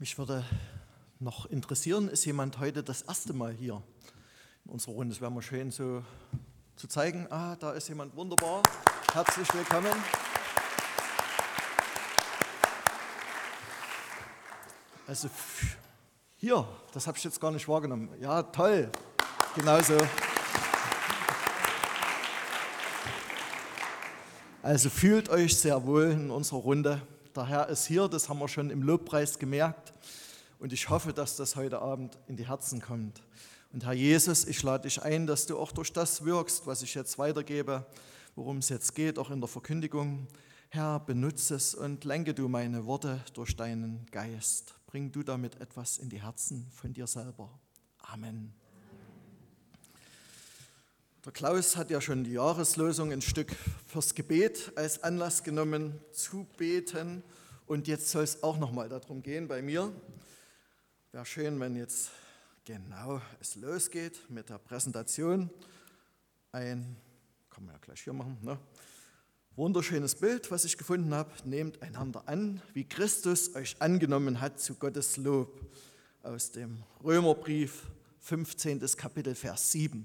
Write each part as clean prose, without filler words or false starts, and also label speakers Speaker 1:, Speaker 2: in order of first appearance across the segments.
Speaker 1: Mich würde noch interessieren, ist jemand heute das erste Mal hier in unserer Runde? Es wäre mal schön so zu zeigen. Da ist jemand, wunderbar. Herzlich willkommen. Also hier, das habe ich jetzt gar nicht wahrgenommen. Ja, toll. Genauso. Also fühlt euch sehr wohl in unserer Runde. Der Herr ist hier, das haben wir schon im Lobpreis gemerkt. Und ich hoffe, dass das heute Abend in die Herzen kommt. Und Herr Jesus, ich lade dich ein, dass du auch durch das wirkst, was ich jetzt weitergebe, worum es jetzt geht, auch in der Verkündigung. Herr, benutze es und lenke du meine Worte durch deinen Geist. Bring du damit etwas in die Herzen von dir selber. Amen. Der Klaus hat ja schon die Jahreslosung ein Stück fürs Gebet als Anlass genommen, zu beten. Und jetzt soll es auch nochmal darum gehen bei mir. Wäre schön, wenn jetzt genau es losgeht mit der Präsentation. Kann man ja gleich hier machen, ne? Wunderschönes Bild, was ich gefunden habe. Nehmt einander an, wie Christus euch angenommen hat zu Gottes Lob. Aus dem Römerbrief, 15. Kapitel, Vers 7.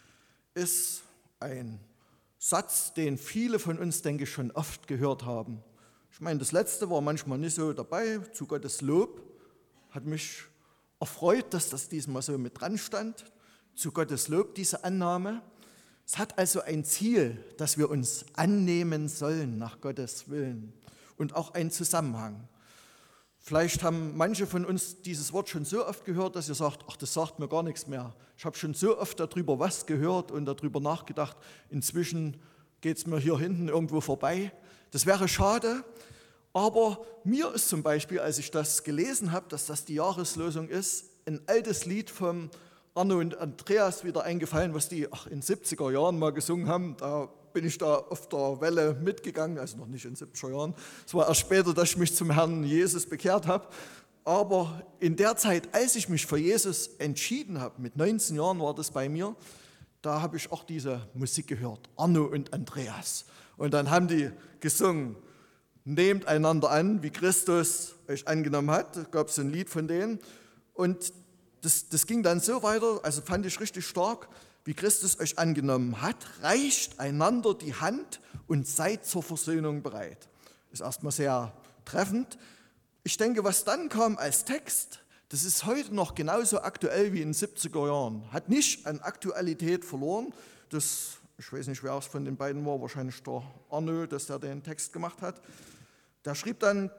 Speaker 1: Ist ein Satz, den viele von uns, denke ich, schon oft gehört haben. Ich meine, das Letzte war manchmal nicht so dabei, zu Gottes Lob. Hat mich erfreut, dass das diesmal so mit dran stand. Zu Gottes Lob, diese Annahme. Es hat also ein Ziel, dass wir uns annehmen sollen nach Gottes Willen und auch einen Zusammenhang. Vielleicht haben manche von uns dieses Wort schon so oft gehört, dass ihr sagt, ach, das sagt mir gar nichts mehr. Ich habe schon so oft darüber was gehört und darüber nachgedacht. Inzwischen geht es mir hier hinten irgendwo vorbei. Das wäre schade, aber mir ist zum Beispiel, als ich das gelesen habe, dass das die Jahreslosung ist, ein altes Lied von Arno und Andreas wieder eingefallen, was die in 70er Jahren mal gesungen haben. Da bin ich da auf der Welle mitgegangen, also noch nicht in 70er Jahren. Es war erst später, dass ich mich zum Herrn Jesus bekehrt habe. Aber in der Zeit, als ich mich für Jesus entschieden habe, mit 19 Jahren war das bei mir, da habe ich auch diese Musik gehört, Arno und Andreas. Und dann haben die gesungen, nehmt einander an, wie Christus euch angenommen hat. Da gab es ein Lied von denen. Und das ging dann so weiter, also fand ich richtig stark, wie Christus euch angenommen hat, reicht einander die Hand und seid zur Versöhnung bereit. Ist erstmal sehr treffend. Ich denke, was dann kam als Text, das ist heute noch genauso aktuell wie in den 70er Jahren. Hat nicht an Aktualität verloren. Ich weiß nicht, wer es von den beiden war, wahrscheinlich der Arno, dass der den Text gemacht hat. Der schrieb dann,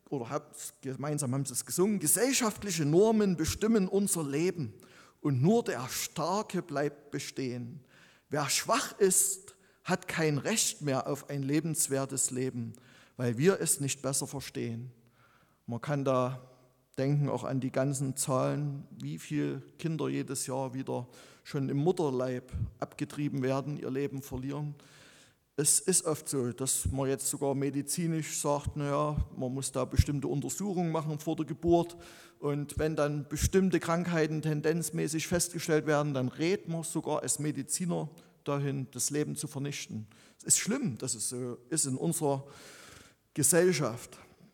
Speaker 1: gemeinsam haben sie es gesungen, gesellschaftliche Normen bestimmen unser Leben. Und nur der Starke bleibt bestehen. Wer schwach ist, hat kein Recht mehr auf ein lebenswertes Leben, weil wir es nicht besser verstehen. Man kann da denken auch an die ganzen Zahlen, wie viele Kinder jedes Jahr wieder schon im Mutterleib abgetrieben werden, ihr Leben verlieren. Es ist oft so, dass man jetzt sogar medizinisch sagt, naja, man muss da bestimmte Untersuchungen machen vor der Geburt. Und wenn dann bestimmte Krankheiten tendenzmäßig festgestellt werden, dann rät man sogar als Mediziner dahin, das Leben zu vernichten. Es ist schlimm, dass es so ist in unserer Gesellschaft.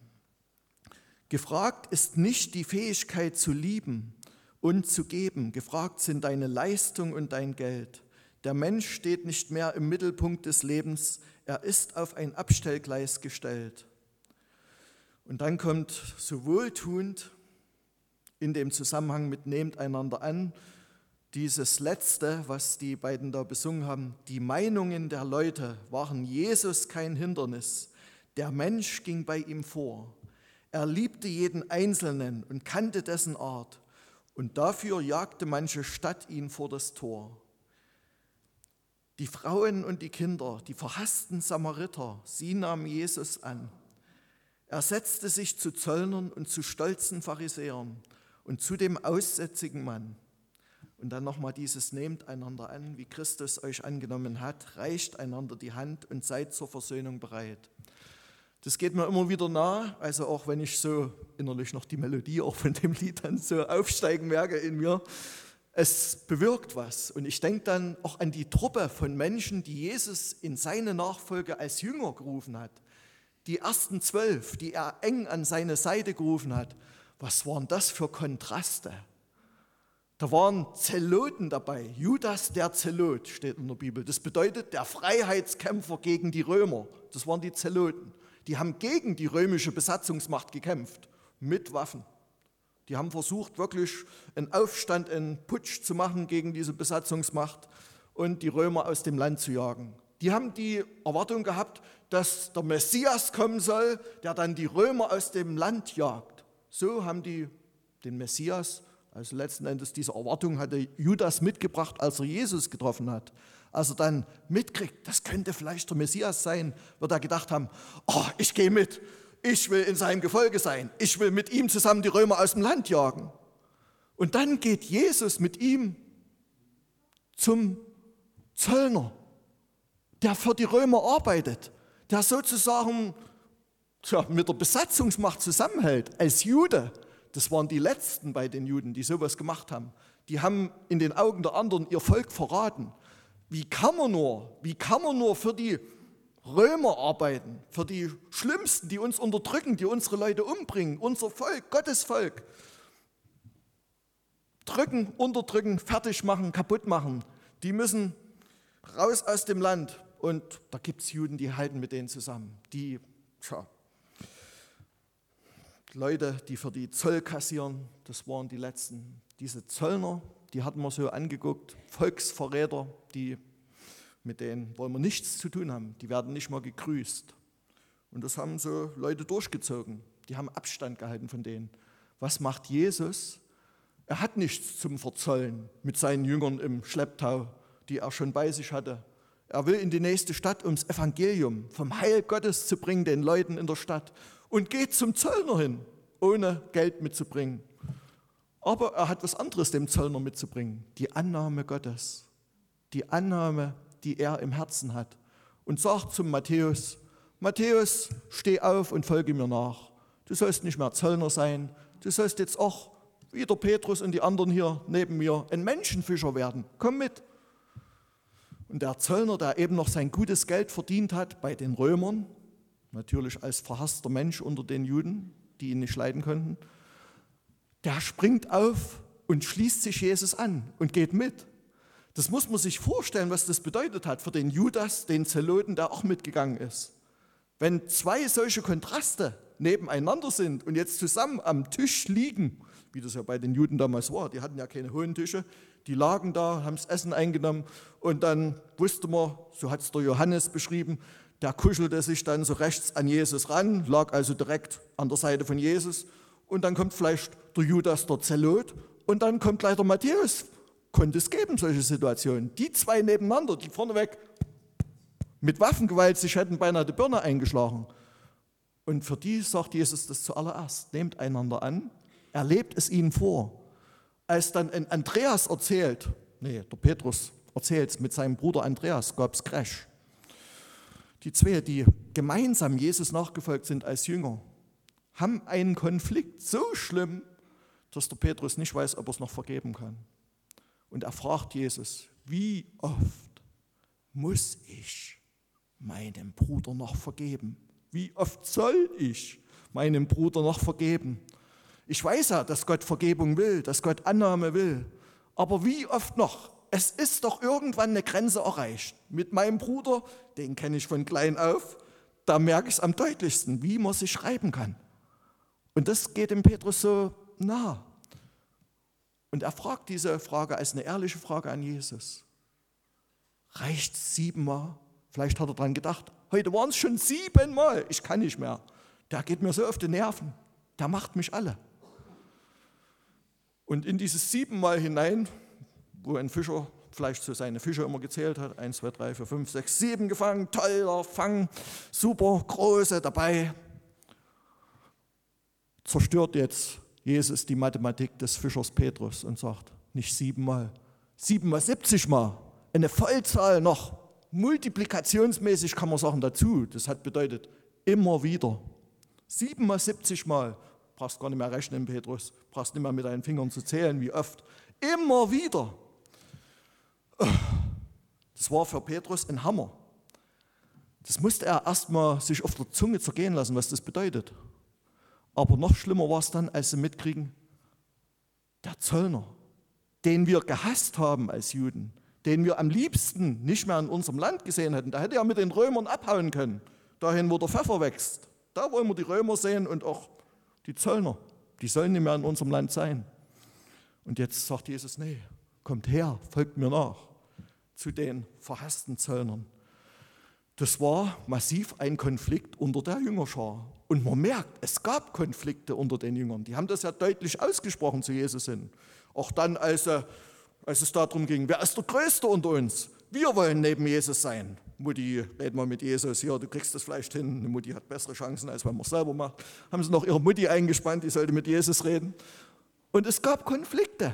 Speaker 1: Gefragt ist nicht die Fähigkeit zu lieben und zu geben. Gefragt sind deine Leistung und dein Geld. Der Mensch steht nicht mehr im Mittelpunkt des Lebens, er ist auf ein Abstellgleis gestellt. Und dann kommt so wohltuend in dem Zusammenhang mit nehmt einander an, dieses Letzte, was die beiden da besungen haben, die Meinungen der Leute waren Jesus kein Hindernis, der Mensch ging bei ihm vor. Er liebte jeden Einzelnen und kannte dessen Art und dafür jagte manche Stadt ihn vor das Tor. Die Frauen und die Kinder, die verhassten Samariter, sie nahmen Jesus an. Er setzte sich zu Zöllnern und zu stolzen Pharisäern und zu dem aussätzigen Mann. Und dann nochmal dieses, nehmt einander an, wie Christus euch angenommen hat, reicht einander die Hand und seid zur Versöhnung bereit. Das geht mir immer wieder nahe, also auch wenn ich so innerlich noch die Melodie auch von dem Lied dann so aufsteigen merke in mir. Es bewirkt was und ich denke dann auch an die Truppe von Menschen, die Jesus in seine Nachfolge als Jünger gerufen hat. Die ersten 12, die er eng an seine Seite gerufen hat, Was waren das für Kontraste? Da waren Zeloten dabei. Judas der Zelot steht in der Bibel. Das bedeutet der Freiheitskämpfer gegen die Römer. Das waren die Zeloten. Die haben gegen die römische Besatzungsmacht gekämpft, mit Waffen. Die haben versucht, wirklich einen Aufstand, einen Putsch zu machen gegen diese Besatzungsmacht und die Römer aus dem Land zu jagen. Die haben die Erwartung gehabt, dass der Messias kommen soll, der dann die Römer aus dem Land jagt. So haben die den Messias, also letzten Endes diese Erwartung hatte Judas mitgebracht, als er Jesus getroffen hat. Als er dann mitkriegt, das könnte vielleicht der Messias sein, wird er gedacht haben, oh, ich gehe mit, ich will in seinem Gefolge sein, ich will mit ihm zusammen die Römer aus dem Land jagen. Und dann geht Jesus mit ihm zum Zöllner, der für die Römer arbeitet, der sozusagen mit der Besatzungsmacht zusammenhält, als Jude. Das waren die Letzten bei den Juden, die sowas gemacht haben. Die haben in den Augen der anderen ihr Volk verraten. Wie kann man nur für die Römer arbeiten, für die Schlimmsten, die uns unterdrücken, die unsere Leute umbringen, unser Volk, Gottes Volk. Drücken, unterdrücken, fertig machen, kaputt machen. Die müssen raus aus dem Land. Und da gibt es Juden, die halten mit denen zusammen. Die Leute, die für die Zoll kassieren, das waren die Letzten. Diese Zöllner, die hatten wir so angeguckt, Volksverräter, mit denen wollen wir nichts zu tun haben. Die werden nicht mal gegrüßt. Und das haben so Leute durchgezogen. Die haben Abstand gehalten von denen. Was macht Jesus? Er hat nichts zum Verzollen mit seinen Jüngern im Schlepptau, die er schon bei sich hatte. Er will in die nächste Stadt, ums Evangelium vom Heil Gottes zu bringen, den Leuten in der Stadt. Und geht zum Zöllner hin, ohne Geld mitzubringen. Aber er hat was anderes dem Zöllner mitzubringen, die Annahme Gottes, die Annahme, die er im Herzen hat. Und sagt zum Matthäus, Matthäus, steh auf und folge mir nach. Du sollst nicht mehr Zöllner sein, du sollst jetzt auch, wie der Petrus und die anderen hier neben mir, ein Menschenfischer werden. Komm mit. Und der Zöllner, der eben noch sein gutes Geld verdient hat bei den Römern, natürlich als verhasster Mensch unter den Juden, die ihn nicht leiden konnten, der springt auf und schließt sich Jesus an und geht mit. Das muss man sich vorstellen, was das bedeutet hat für den Judas, den Zeloten, der auch mitgegangen ist. Wenn zwei solche Kontraste nebeneinander sind und jetzt zusammen am Tisch liegen, wie das ja bei den Juden damals war, die hatten ja keine hohen Tische, die lagen da, haben das Essen eingenommen und dann wusste man, so hat es der Johannes beschrieben, der kuschelte sich dann so rechts an Jesus ran, lag also direkt an der Seite von Jesus und dann kommt vielleicht der Judas, der Zelot und dann kommt leider Matthäus. Konnte es geben, solche Situationen. Die zwei nebeneinander, die vorneweg mit Waffengewalt sich hätten beinahe die Birne eingeschlagen. Und für die sagt Jesus das zuallererst, nehmt einander an, erlebt es ihnen vor. Als dann ein Andreas erzählt, der Petrus erzählt es mit seinem Bruder Andreas, gab es Crash. Die zwei, die gemeinsam Jesus nachgefolgt sind als Jünger, haben einen Konflikt so schlimm, dass der Petrus nicht weiß, ob er es noch vergeben kann. Und er fragt Jesus, wie oft muss ich meinem Bruder noch vergeben? Wie oft soll ich meinem Bruder noch vergeben? Ich weiß ja, dass Gott Vergebung will, dass Gott Annahme will. Aber wie oft noch? Es ist doch irgendwann eine Grenze erreicht. Mit meinem Bruder, den kenne ich von klein auf, da merke ich es am deutlichsten, wie man sich reiben kann. Und das geht dem Petrus so nah. Und er fragt diese Frage als eine ehrliche Frage an Jesus. Reicht es 7-mal? Vielleicht hat er daran gedacht, heute waren es schon 7-mal, ich kann nicht mehr. Der geht mir so auf die Nerven, der macht mich alle. Und in dieses 7-mal hinein, wo ein Fischer vielleicht so seine Fische immer gezählt hat, 1, 2, 3, 4, 5, 6, 7 gefangen, toller Fang, super, große dabei, zerstört jetzt Jesus die Mathematik des Fischers Petrus und sagt, nicht 7-mal, 7-mal 70-mal, eine Vollzahl noch, multiplikationsmäßig kann man sagen dazu, das hat bedeutet immer wieder. 7-mal 70-mal, brauchst gar nicht mehr rechnen, Petrus, brauchst nicht mehr mit deinen Fingern zu zählen, wie oft, immer wieder. Das war für Petrus ein Hammer. Das musste er erstmal sich auf der Zunge zergehen lassen, was das bedeutet. Aber noch schlimmer war es dann, als sie mitkriegen, der Zöllner, den wir gehasst haben als Juden, den wir am liebsten nicht mehr in unserem Land gesehen hätten, der hätte ja mit den Römern abhauen können, dahin, wo der Pfeffer wächst. Da wollen wir die Römer sehen und auch die Zöllner, die sollen nicht mehr in unserem Land sein. Und jetzt sagt Jesus, nee, kommt her, folgt mir nach, zu den verhassten Zöllnern. Das war massiv ein Konflikt unter der Jüngerschar. Und man merkt, es gab Konflikte unter den Jüngern. Die haben das ja deutlich ausgesprochen zu Jesus hin. Auch dann, als es darum ging, wer ist der Größte unter uns? Wir wollen neben Jesus sein. Mutti, red mal mit Jesus, hier, du kriegst das vielleicht hin. Eine Mutti hat bessere Chancen, als wenn man es selber macht. Haben sie noch ihre Mutti eingespannt, die sollte mit Jesus reden. Und es gab Konflikte.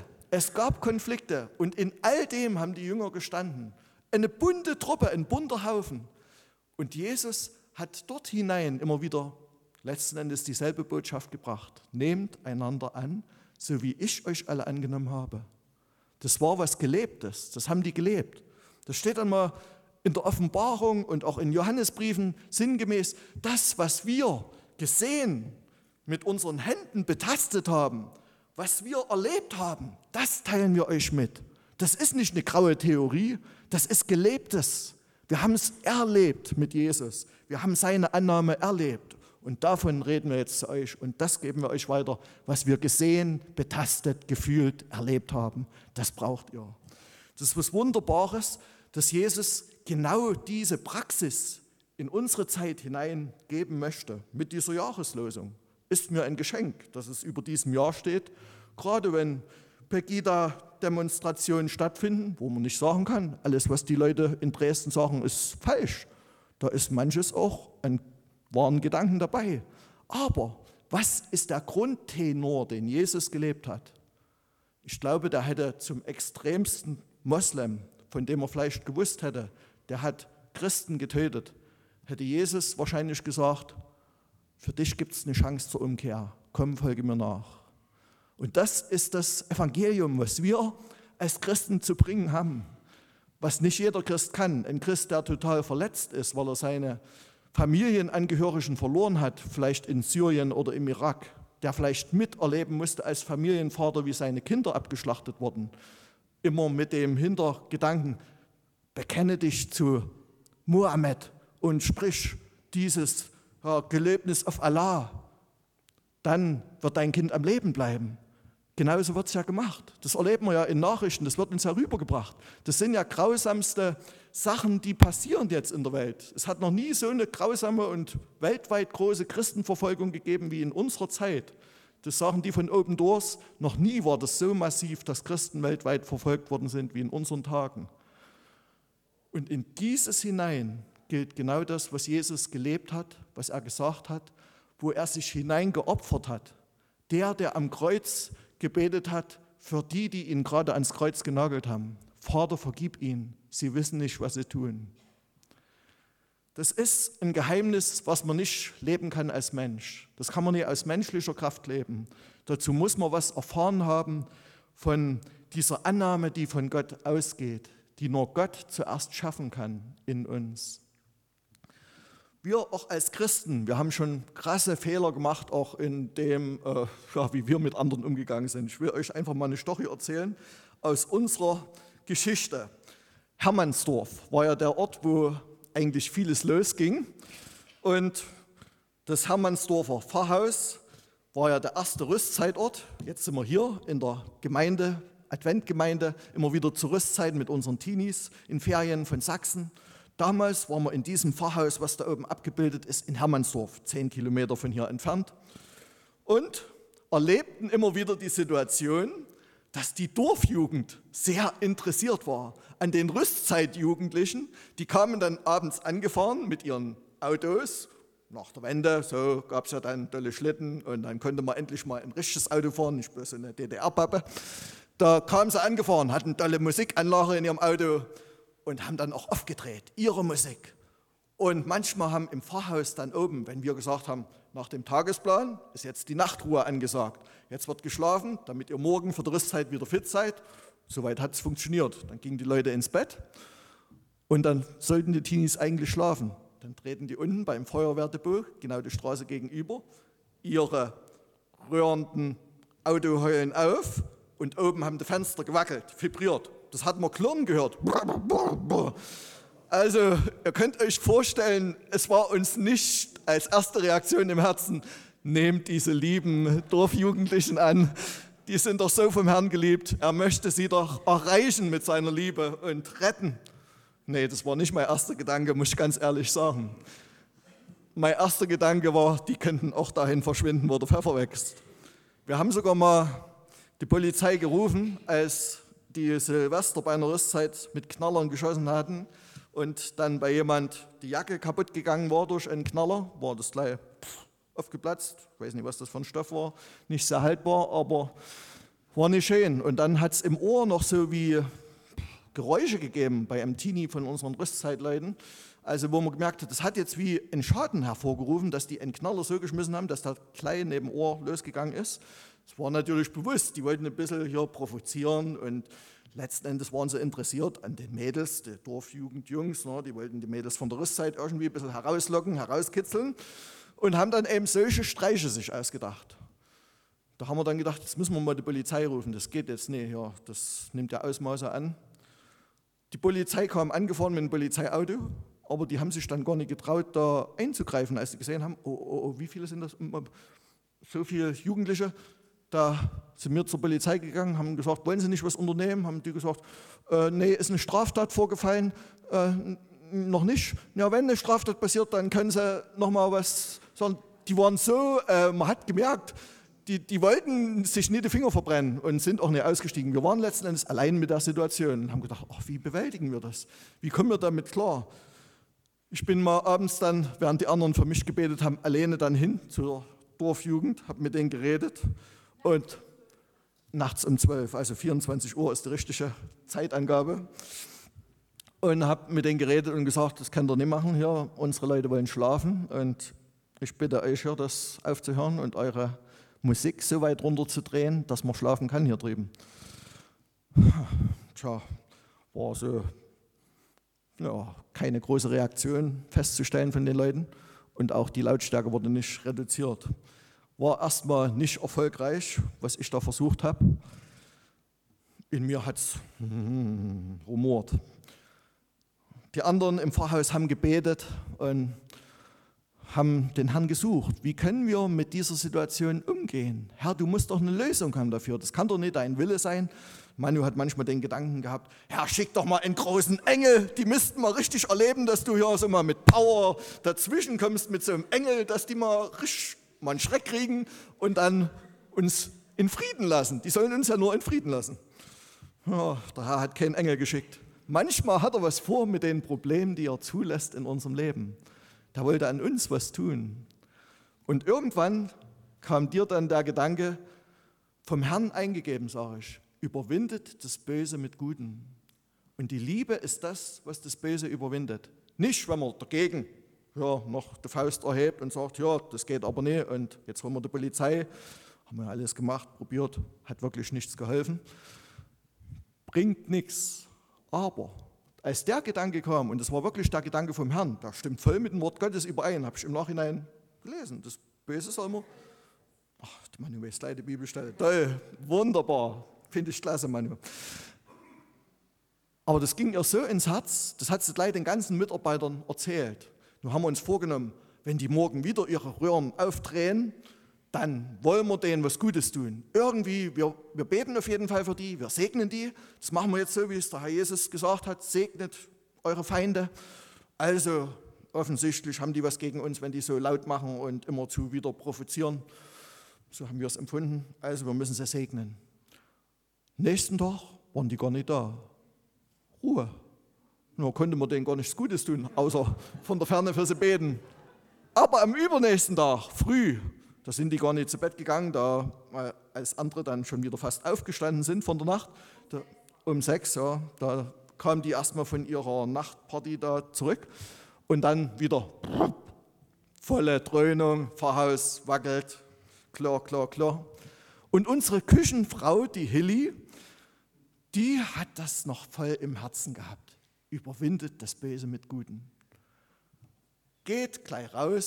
Speaker 1: Und in all dem haben die Jünger gestanden. Eine bunte Truppe, ein bunter Haufen. Und Jesus hat dort hinein immer wieder letzten Endes dieselbe Botschaft gebracht. Nehmt einander an, so wie ich euch alle angenommen habe. Das war was Gelebtes, das haben die gelebt. Das steht einmal in der Offenbarung und auch in Johannesbriefen sinngemäß, das, was wir gesehen, mit unseren Händen betastet haben, was wir erlebt haben, das teilen wir euch mit. Das ist nicht eine graue Theorie, das ist Gelebtes. Wir haben es erlebt mit Jesus. Wir haben seine Annahme erlebt. Und davon reden wir jetzt zu euch. Und das geben wir euch weiter, was wir gesehen, betastet, gefühlt, erlebt haben. Das braucht ihr. Das ist was Wunderbares, dass Jesus genau diese Praxis in unsere Zeit hineingeben möchte. Mit dieser Jahreslosung ist mir ein Geschenk, dass es über diesem Jahr steht. Gerade wenn Pegida-Demonstrationen stattfinden, wo man nicht sagen kann, alles, was die Leute in Dresden sagen, ist falsch. Da ist manches auch an wahren Gedanken dabei. Aber was ist der Grundtenor, den Jesus gelebt hat? Ich glaube, der hätte zum extremsten Moslem, von dem er vielleicht gewusst hätte, der hat Christen getötet, hätte Jesus wahrscheinlich gesagt, für dich gibt es eine Chance zur Umkehr, komm, folge mir nach. Und das ist das Evangelium, was wir als Christen zu bringen haben, was nicht jeder Christ kann. Ein Christ, der total verletzt ist, weil er seine Familienangehörigen verloren hat, vielleicht in Syrien oder im Irak, der vielleicht miterleben musste als Familienvater, wie seine Kinder abgeschlachtet wurden, immer mit dem Hintergedanken, bekenne dich zu Mohammed und sprich dieses Gelöbnis auf Allah, dann wird dein Kind am Leben bleiben. Genauso wird es ja gemacht. Das erleben wir ja in Nachrichten, das wird uns ja rübergebracht. Das sind ja grausamste Sachen, die passieren jetzt in der Welt. Es hat noch nie so eine grausame und weltweit große Christenverfolgung gegeben wie in unserer Zeit. Das sagen die von Open Doors. Noch nie war das so massiv, dass Christen weltweit verfolgt worden sind wie in unseren Tagen. Und in dieses hinein gilt genau das, was Jesus gelebt hat, was er gesagt hat, wo er sich hineingeopfert hat. Der am Kreuz gebetet hat für die ihn gerade ans Kreuz genagelt haben. Vater, vergib ihnen, sie wissen nicht, was sie tun. Das ist ein Geheimnis, was man nicht leben kann als Mensch. Das kann man nicht aus menschlicher Kraft leben. Dazu muss man was erfahren haben von dieser Annahme, die von Gott ausgeht, die nur Gott zuerst schaffen kann in uns. Wir auch als Christen, wir haben schon krasse Fehler gemacht, auch in dem, wie wir mit anderen umgegangen sind. Ich will euch einfach mal eine Story erzählen aus unserer Geschichte. Hermannsdorf war ja der Ort, wo eigentlich vieles losging. Und das Hermannsdorfer Pfarrhaus war ja der erste Rüstzeitort. Jetzt sind wir hier in der Gemeinde, Adventgemeinde, immer wieder zur Rüstzeit mit unseren Teenies in Ferien von Sachsen. Damals waren wir in diesem Pfarrhaus, was da oben abgebildet ist, in Hermannsdorf, 10 Kilometer von hier entfernt. Und erlebten immer wieder die Situation, dass die Dorfjugend sehr interessiert war an den Rüstzeitjugendlichen. Die kamen dann abends angefahren mit ihren Autos. Nach der Wende, so gab es ja dann tolle Schlitten und dann konnte man endlich mal ein richtiges Auto fahren, nicht bloß eine DDR-Pappe. Da kamen sie angefahren, hatten tolle Musikanlage in ihrem Auto und haben dann auch aufgedreht, ihre Musik. Und manchmal haben im Pfarrhaus dann oben, wenn wir gesagt haben, nach dem Tagesplan ist jetzt die Nachtruhe angesagt. Jetzt wird geschlafen, damit ihr morgen für die Rüstzeit wieder fit seid. Soweit hat es funktioniert. Dann gingen die Leute ins Bett und dann sollten die Teenies eigentlich schlafen. Dann treten die unten beim Feuerwehrdepot, genau die Straße gegenüber, ihre rührenden Autoheulen auf und oben haben die Fenster gewackelt, vibriert. Das hat man klirren gehört. Also ihr könnt euch vorstellen, es war uns nicht als erste Reaktion im Herzen, nehmt diese lieben Dorfjugendlichen an, die sind doch so vom Herrn geliebt, er möchte sie doch erreichen mit seiner Liebe und retten. Nee, das war nicht mein erster Gedanke, muss ich ganz ehrlich sagen. Mein erster Gedanke war, die könnten auch dahin verschwinden, wo der Pfeffer wächst. Wir haben sogar mal die Polizei gerufen, als die Silvester bei einer Rüstzeit mit Knallern geschossen hatten und dann bei jemand die Jacke kaputt gegangen war durch einen Knaller, war das gleich aufgeplatzt. Ich weiß nicht, was das für ein Stoff war, nicht sehr haltbar, aber war nicht schön. Und dann hat es im Ohr noch so wie Geräusche gegeben bei einem Teenie von unseren Rüstzeitleuten. Also wo man gemerkt hat, das hat jetzt wie einen Schaden hervorgerufen, dass die einen Knaller so geschmissen haben, dass der klein neben dem Ohr losgegangen ist. Das war natürlich bewusst, die wollten ein bisschen hier provozieren und letzten Endes waren sie interessiert an den Mädels, die Dorfjugendjungs, ne, die wollten die Mädels von der Rüstzeit irgendwie ein bisschen herauslocken, herauskitzeln und haben dann eben solche Streiche sich ausgedacht. Da haben wir dann gedacht, jetzt müssen wir mal die Polizei rufen, das geht jetzt nicht, ja, das nimmt ja Ausmaße an. Die Polizei kam angefahren mit einem Polizeiauto, aber die haben sich dann gar nicht getraut, da einzugreifen, als sie gesehen haben, oh, wie viele sind das? So viele Jugendliche. Da sind wir zur Polizei gegangen, haben gesagt, wollen Sie nicht was unternehmen? Haben die gesagt, nee, ist eine Straftat vorgefallen? Noch nicht. Ja, wenn eine Straftat passiert, dann können Sie noch mal was sagen. Die waren so, man hat gemerkt, die wollten sich nicht die Finger verbrennen und sind auch nicht ausgestiegen. Wir waren letzten Endes allein mit der Situation und haben gedacht, ach, wie bewältigen wir das? Wie kommen wir damit klar? Ich bin mal abends dann, während die anderen für mich gebetet haben, alleine dann hin zur Dorfjugend, habe mit denen geredet und nachts um 12, also 24 Uhr ist die richtige Zeitangabe, und habe mit denen geredet und gesagt, das könnt ihr nicht machen hier, unsere Leute wollen schlafen und ich bitte euch hier, das aufzuhören und eure Musik so weit runterzudrehen, dass man schlafen kann hier drüben. Tja, war so, ja, keine große Reaktion festzustellen von den Leuten und auch die Lautstärke wurde nicht reduziert. War erstmal nicht erfolgreich, was ich da versucht habe. In mir hat es rumort. Die anderen im Pfarrhaus haben gebetet und haben den Herrn gesucht. Wie können wir mit dieser Situation umgehen? Herr, du musst doch eine Lösung haben dafür. Das kann doch nicht dein Wille sein. Manu hat manchmal den Gedanken gehabt, Herr, schick doch mal einen großen Engel. Die müssten mal richtig erleben, dass du hier so mal mit Power dazwischen kommst mit so einem Engel, dass die mal richtig mal einen Schreck kriegen und dann uns in Frieden lassen. Die sollen uns ja nur in Frieden lassen. Ja, der Herr hat keinen Engel geschickt. Manchmal hat er was vor mit den Problemen, die er zulässt in unserem Leben. Der wollte an uns was tun. Und irgendwann kam dir dann der Gedanke, vom Herrn eingegeben, sage ich, überwindet das Böse mit Gutem. Und die Liebe ist das, was das Böse überwindet. Nicht, wenn man dagegen noch die Faust erhebt und sagt, ja, das geht aber nicht und jetzt holen wir die Polizei. Haben wir alles gemacht, probiert, hat wirklich nichts geholfen. Bringt nichts. Aber als der Gedanke kam, und das war wirklich der Gedanke vom Herrn, der stimmt voll mit dem Wort Gottes überein, habe ich im Nachhinein gelesen. Das Böse soll man, ach, Manu weiß gleich die Bibelstelle, toll, wunderbar, finde ich klasse, Manu. Aber das ging ihr so ins Herz, das hat sie gleich den ganzen Mitarbeitern erzählt. Nun haben wir uns vorgenommen, wenn die morgen wieder ihre Röhren aufdrehen, dann wollen wir denen was Gutes tun. Irgendwie, wir beten auf jeden Fall für die, wir segnen die. Das machen wir jetzt so, wie es der Herr Jesus gesagt hat, segnet eure Feinde. Also offensichtlich haben die was gegen uns, wenn die so laut machen und immerzu wieder provozieren. So haben wir es empfunden. Also wir müssen sie segnen. Nächsten Tag waren die gar nicht da. Ruhe. Nur konnte man denen gar nichts Gutes tun, außer von der Ferne für sie beten. Aber am übernächsten Tag, früh, da sind die gar nicht zu Bett gegangen, da als andere dann schon wieder fast aufgestanden sind von der Nacht. Um 6, ja, da kamen die erstmal von ihrer Nachtparty da zurück und dann wieder volle Dröhnung, Pfarrhaus wackelt, klar. Und unsere Küchenfrau, die Hilly, die hat das noch voll im Herzen gehabt. Überwindet das Böse mit Gutem. Geht gleich raus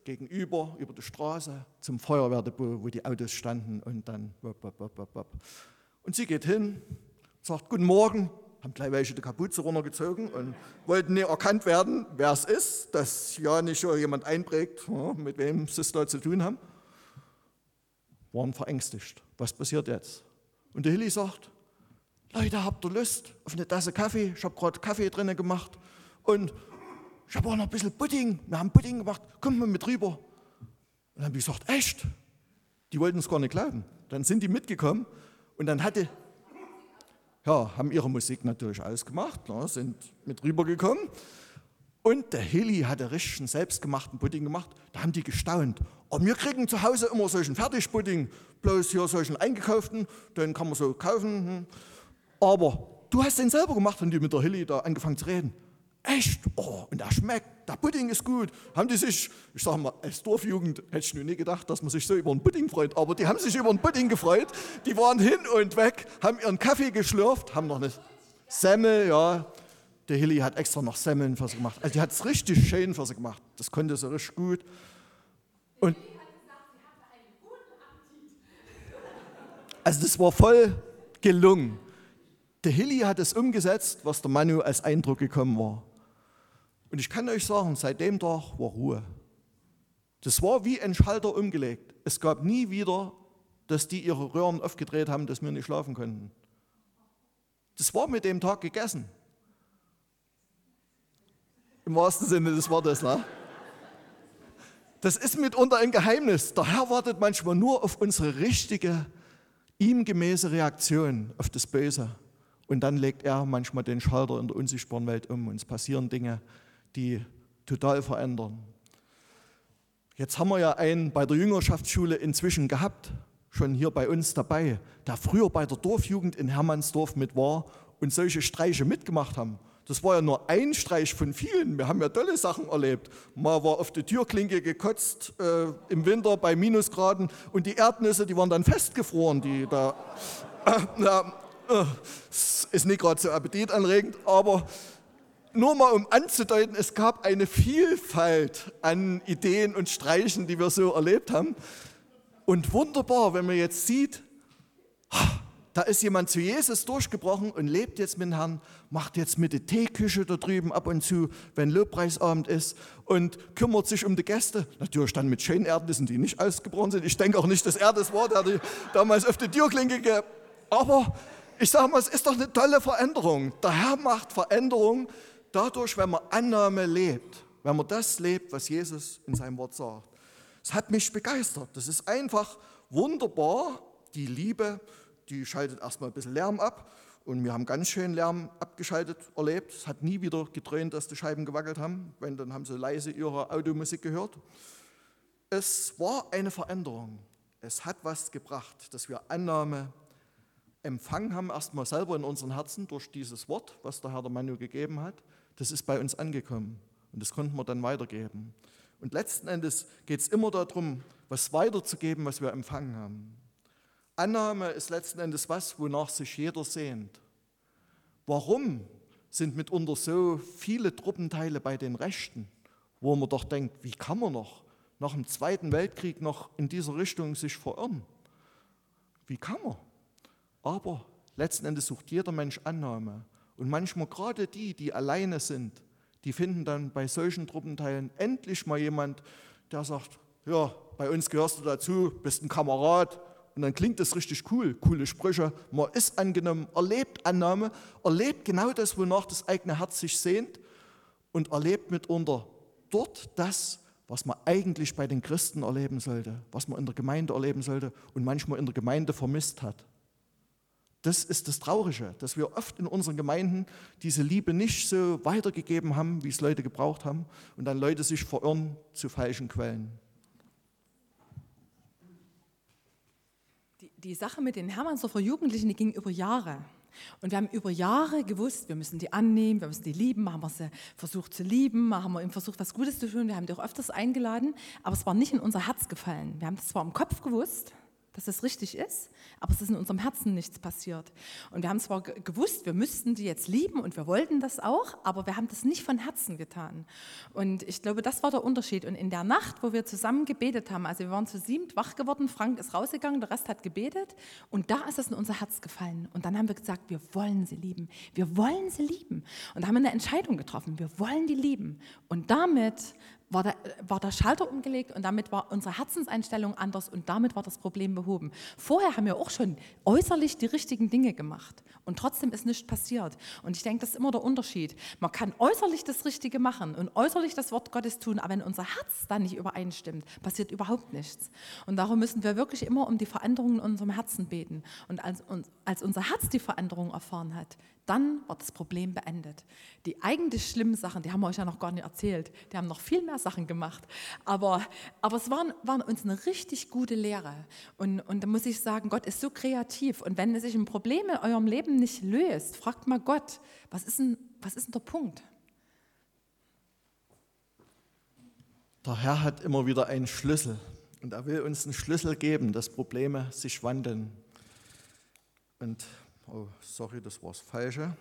Speaker 1: gegenüber, über die Straße, zum Feuerwehrdepot, wo die Autos standen und dann wop, wop, wop, wop, wop. Und sie geht hin, sagt Guten Morgen, haben gleich welche die Kapuze runtergezogen und wollten nicht erkannt werden, wer es ist, dass ja nicht schon jemand einprägt, mit wem sie es da zu tun haben. Waren verängstigt. Was passiert jetzt? Und der Hilly sagt, Leute, habt ihr Lust auf eine Tasse Kaffee? Ich habe gerade Kaffee drinnen gemacht und ich habe auch noch ein bisschen Pudding. Wir haben Pudding gemacht, kommt mal mit rüber. Und dann habe ich gesagt, echt? Die wollten es gar nicht glauben. Dann sind die mitgekommen und dann haben ihre Musik natürlich ausgemacht, sind mit rübergekommen. Und der Hilly hatte richtig einen selbstgemachten Pudding gemacht. Da haben die gestaunt. Aber wir kriegen zu Hause immer solchen Fertigpudding, bloß hier solchen eingekauften, den kann man so kaufen. Aber du hast den selber gemacht, und die mit der Hilly da angefangen zu reden. Echt? Oh, und der schmeckt, der Pudding ist gut. Haben die sich, ich sag mal, als Dorfjugend hätte ich nur nie gedacht, dass man sich so über einen Pudding freut, aber die haben sich über einen Pudding gefreut. Die waren hin und weg, haben ihren Kaffee geschlürft, haben noch eine Semmel, ja. Der Hilly hat extra noch Semmeln für sie gemacht. Also die hat es richtig schön für sie gemacht. Das konnte sie richtig gut. Und also das war voll gelungen. Der Hilly hat es umgesetzt, was der Manu als Eindruck gekommen war. Und ich kann euch sagen, seit dem Tag war Ruhe. Das war wie ein Schalter umgelegt. Es gab nie wieder, dass die ihre Röhren aufgedreht haben, dass wir nicht schlafen konnten. Das war mit dem Tag gegessen. Im wahrsten Sinne des Wortes, ne? Das ist mitunter ein Geheimnis. Der Herr wartet manchmal nur auf unsere richtige, ihm gemäße Reaktion auf das Böse. Und dann legt er manchmal den Schalter in der unsichtbaren Welt um und es passieren Dinge, die total verändern. Jetzt haben wir ja einen bei der Jüngerschaftsschule inzwischen gehabt, schon hier bei uns dabei, der früher bei der Dorfjugend in Hermannsdorf mit war und solche Streiche mitgemacht haben. Das war ja nur ein Streich von vielen. Wir haben ja tolle Sachen erlebt. Mal war auf die Türklinke gekotzt im Winter bei Minusgraden und die Erdnüsse, die waren dann festgefroren. Ist nicht gerade so appetitanregend, aber nur mal um anzudeuten, es gab eine Vielfalt an Ideen und Streichen, die wir so erlebt haben. Und wunderbar, wenn man jetzt sieht, da ist jemand zu Jesus durchgebrochen und lebt jetzt mit dem Herrn, macht jetzt mit der Teeküche da drüben ab und zu, wenn Lobpreisabend ist und kümmert sich um die Gäste. Natürlich dann mit schönen Erdnüssen, die nicht ausgebrochen sind. Ich denke auch nicht, dass er das war, der die damals auf die Türklinke aber ich sage mal, es ist doch eine tolle Veränderung. Der Herr macht Veränderung dadurch, wenn man Annahme lebt. Wenn man das lebt, was Jesus in seinem Wort sagt. Es hat mich begeistert. Das ist einfach wunderbar. Die Liebe, die schaltet erstmal ein bisschen Lärm ab. Und wir haben ganz schön Lärm abgeschaltet erlebt. Es hat nie wieder gedröhnt, dass die Scheiben gewackelt haben. Wenn, dann haben sie leise ihre Automusik gehört. Es war eine Veränderung. Es hat was gebracht, dass wir Annahme empfangen haben, erstmal selber in unseren Herzen durch dieses Wort, was der Herr der Manu gegeben hat. Das ist bei uns angekommen und das konnten wir dann weitergeben. Und letzten Endes geht es immer darum, was weiterzugeben, was wir empfangen haben. Annahme ist letzten Endes was, wonach sich jeder sehnt. Warum sind mitunter so viele Truppenteile bei den Rechten, wo man doch denkt, wie kann man noch nach dem Zweiten Weltkrieg noch in dieser Richtung sich verirren? Wie kann man? Aber letzten Endes sucht jeder Mensch Annahme. Und manchmal gerade die alleine sind, die finden dann bei solchen Truppenteilen endlich mal jemand, der sagt, ja, bei uns gehörst du dazu, bist ein Kamerad. Und dann klingt das richtig cool, coole Sprüche. Man ist angenommen, erlebt Annahme, erlebt genau das, wonach das eigene Herz sich sehnt und erlebt mitunter dort das, was man eigentlich bei den Christen erleben sollte, was man in der Gemeinde erleben sollte und manchmal in der Gemeinde vermisst hat. Das ist das Traurige, dass wir oft in unseren Gemeinden diese Liebe nicht so weitergegeben haben, wie es Leute gebraucht haben und dann Leute sich verirren zu falschen Quellen.
Speaker 2: Die Sache mit den Hermannsdorfer Jugendlichen, die ging über Jahre. Und wir haben über Jahre gewusst, wir müssen die annehmen, wir müssen die lieben, haben wir sie versucht zu lieben, haben wir ihm versucht, was Gutes zu tun, wir haben die auch öfters eingeladen, aber es war nicht in unser Herz gefallen. Wir haben es zwar im Kopf gewusst, dass es richtig ist, aber es ist in unserem Herzen nichts passiert. Und wir haben zwar gewusst, wir müssten die jetzt lieben und wir wollten das auch, aber wir haben das nicht von Herzen getan. Und ich glaube, das war der Unterschied. Und in der Nacht, wo wir zusammen gebetet haben, also wir waren zu 7 wach geworden, Frank ist rausgegangen, der Rest hat gebetet und da ist es in unser Herz gefallen. Und dann haben wir gesagt, wir wollen sie lieben, wir wollen sie lieben. Und da haben wir eine Entscheidung getroffen, wir wollen die lieben. Und damit war der Schalter umgelegt und damit war unsere Herzenseinstellung anders und damit war das Problem behoben. Vorher haben wir auch schon äußerlich die richtigen Dinge gemacht und trotzdem ist nichts passiert. Und ich denke, das ist immer der Unterschied. Man kann äußerlich das Richtige machen und äußerlich das Wort Gottes tun, aber wenn unser Herz da nicht übereinstimmt, passiert überhaupt nichts. Und darum müssen wir wirklich immer um die Veränderungen in unserem Herzen beten. Und als unser Herz die Veränderung erfahren hat, dann war das Problem beendet. Die eigentlich schlimmen Sachen, die haben wir euch ja noch gar nicht erzählt, die haben noch viel mehr Sachen gemacht, aber es waren uns eine richtig gute Lehre und da muss ich sagen, Gott ist so kreativ und wenn sich ein Problem in eurem Leben nicht löst, fragt mal Gott, was ist denn der Punkt?
Speaker 1: Der Herr hat immer wieder einen Schlüssel und er will uns einen Schlüssel geben, dass Probleme sich wandeln. Und oh, sorry, das war das Falsche.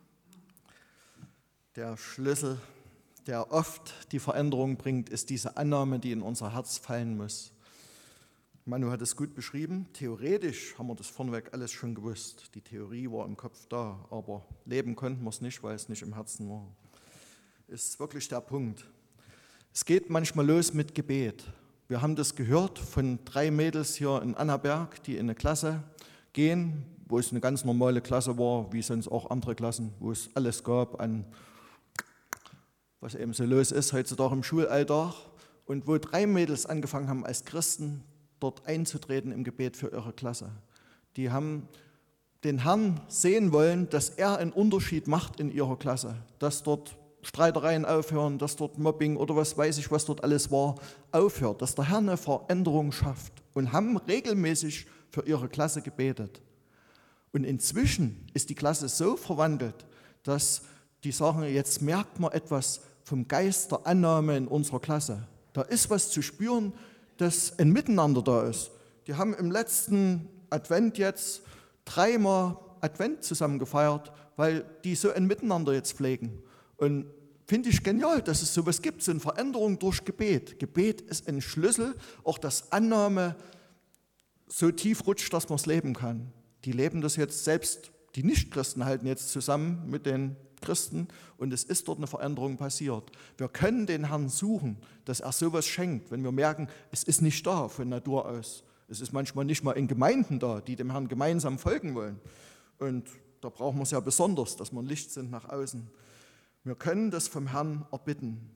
Speaker 1: Der Schlüssel, der oft die Veränderung bringt, ist diese Annahme, die in unser Herz fallen muss. Manu hat es gut beschrieben. Theoretisch haben wir das vorneweg alles schon gewusst. Die Theorie war im Kopf da, aber leben konnten wir es nicht, weil es nicht im Herzen war. Ist wirklich der Punkt. Es geht manchmal los mit Gebet. Wir haben das gehört von 3 Mädels hier in Annaberg, die in eine Klasse gehen, wo es eine ganz normale Klasse war, wie sonst auch andere Klassen, wo es alles gab an, was eben so los ist heutzutage im Schulalltag, und wo 3 Mädels angefangen haben, als Christen dort einzutreten im Gebet für ihre Klasse. Die haben den Herrn sehen wollen, dass er einen Unterschied macht in ihrer Klasse, dass dort Streitereien aufhören, dass dort Mobbing oder was weiß ich, was dort alles war, aufhört, dass der Herr eine Veränderung schafft und haben regelmäßig für ihre Klasse gebetet. Und inzwischen ist die Klasse so verwandelt, dass die sagen, jetzt merkt man etwas vom Geist der Annahme in unserer Klasse. Da ist was zu spüren, dass ein Miteinander da ist. Die haben im letzten Advent jetzt 3-mal Advent zusammen gefeiert, weil die so ein Miteinander jetzt pflegen. Und finde ich genial, dass es sowas gibt, so eine Veränderung durch Gebet. Gebet ist ein Schlüssel, auch dass Annahme so tief rutscht, dass man es leben kann. Die leben das jetzt selbst, die Nichtchristen halten jetzt zusammen mit den Christen und es ist dort eine Veränderung passiert. Wir können den Herrn suchen, dass er sowas schenkt, wenn wir merken, es ist nicht da von Natur aus. Es ist manchmal nicht mal in Gemeinden da, die dem Herrn gemeinsam folgen wollen. Und da brauchen wir es ja besonders, dass wir ein Licht sind nach außen. Wir können das vom Herrn erbitten.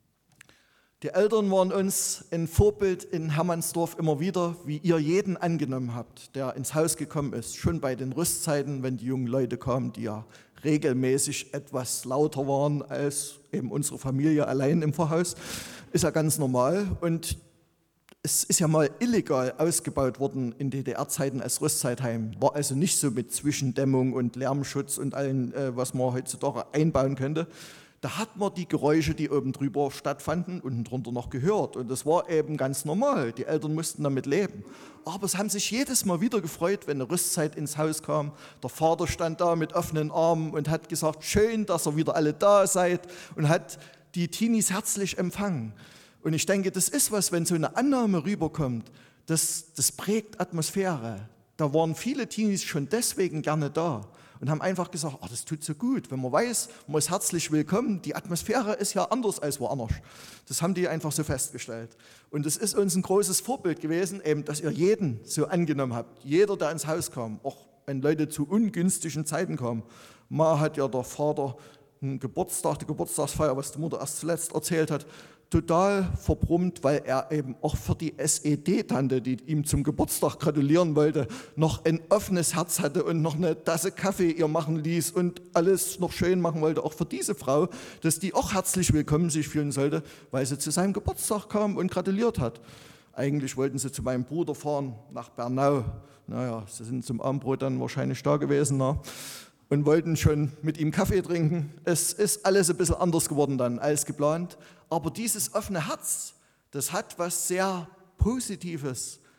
Speaker 1: Die Eltern waren uns ein Vorbild in Hermannsdorf immer wieder, wie ihr jeden angenommen habt, der ins Haus gekommen ist. Schon bei den Rüstzeiten, wenn die jungen Leute kamen, die ja regelmäßig etwas lauter waren als eben unsere Familie allein im Pfarrhaus, ist ja ganz normal. Und es ist ja mal illegal ausgebaut worden in DDR-Zeiten als Rüstzeithheim. War also nicht so mit Zwischendämmung und Lärmschutz und allem, was man heutzutage einbauen könnte. Da hat man die Geräusche, die oben drüber stattfanden, unten drunter noch gehört. Und das war eben ganz normal. Die Eltern mussten damit leben. Aber es haben sich jedes Mal wieder gefreut, wenn eine Rüstzeit ins Haus kam. Der Vater stand da mit offenen Armen und hat gesagt, schön, dass ihr wieder alle da seid, und hat die Teenies herzlich empfangen. Und ich denke, das ist was, wenn so eine Annahme rüberkommt, das prägt Atmosphäre. Da waren viele Teenies schon deswegen gerne da und haben einfach gesagt, oh, das tut so gut, wenn man weiß, man ist herzlich willkommen, die Atmosphäre ist ja anders als woanders. Das haben die einfach so festgestellt. Und es ist uns ein großes Vorbild gewesen, eben, dass ihr jeden so angenommen habt. Jeder, der ins Haus kam, auch wenn Leute zu ungünstigen Zeiten kamen. Mal hat ja der Vater einen Geburtstag, die Geburtstagsfeier, was die Mutter erst zuletzt erzählt hat, total verbrummt, weil er eben auch für die SED-Tante, die ihm zum Geburtstag gratulieren wollte, noch ein offenes Herz hatte und noch eine Tasse Kaffee ihr machen ließ und alles noch schön machen wollte, auch für diese Frau, dass die auch herzlich willkommen sich fühlen sollte, weil sie zu seinem Geburtstag kam und gratuliert hat. Eigentlich wollten sie zu meinem Bruder fahren, nach Bernau. Naja, sie sind zum Abendbrot dann wahrscheinlich da gewesen, na? Und wollten schon mit ihm Kaffee trinken. Es ist alles ein bisschen anders geworden dann als geplant. Aber dieses offene Herz, das hat was sehr Positives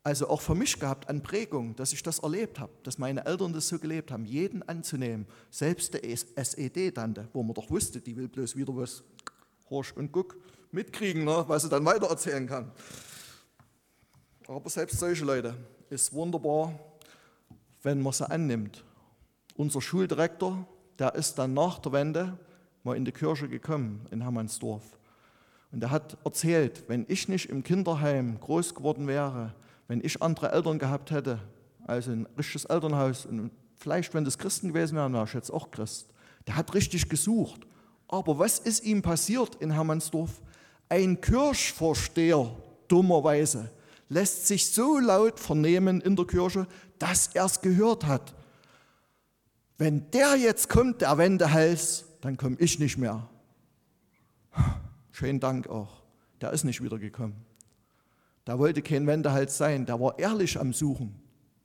Speaker 1: also auch für mich gehabt an Prägung, dass ich das erlebt habe, dass meine Eltern das so gelebt haben, jeden anzunehmen, selbst der SED-Tante, wo man doch wusste, die will bloß wieder was, horch und guck, mitkriegen, ne, was sie dann weitererzählen kann. Aber selbst solche Leute ist wunderbar, wenn man sie annimmt. Unser Schuldirektor, der ist dann nach der Wende mal in die Kirche gekommen in Hermannsdorf. Und er hat erzählt, wenn ich nicht im Kinderheim groß geworden wäre, wenn ich andere Eltern gehabt hätte, also ein richtiges Elternhaus, und vielleicht, wenn das Christen gewesen wären, wäre ich jetzt auch Christ. Der hat richtig gesucht. Aber was ist ihm passiert in Hermannsdorf? Ein Kirchvorsteher, dummerweise, lässt sich so laut vernehmen in der Kirche, dass er es gehört hat. Wenn der jetzt kommt, der Wendehals, dann komme ich nicht mehr. Schönen Dank auch. Der ist nicht wiedergekommen. Der wollte kein Wendehals sein, der war ehrlich am Suchen.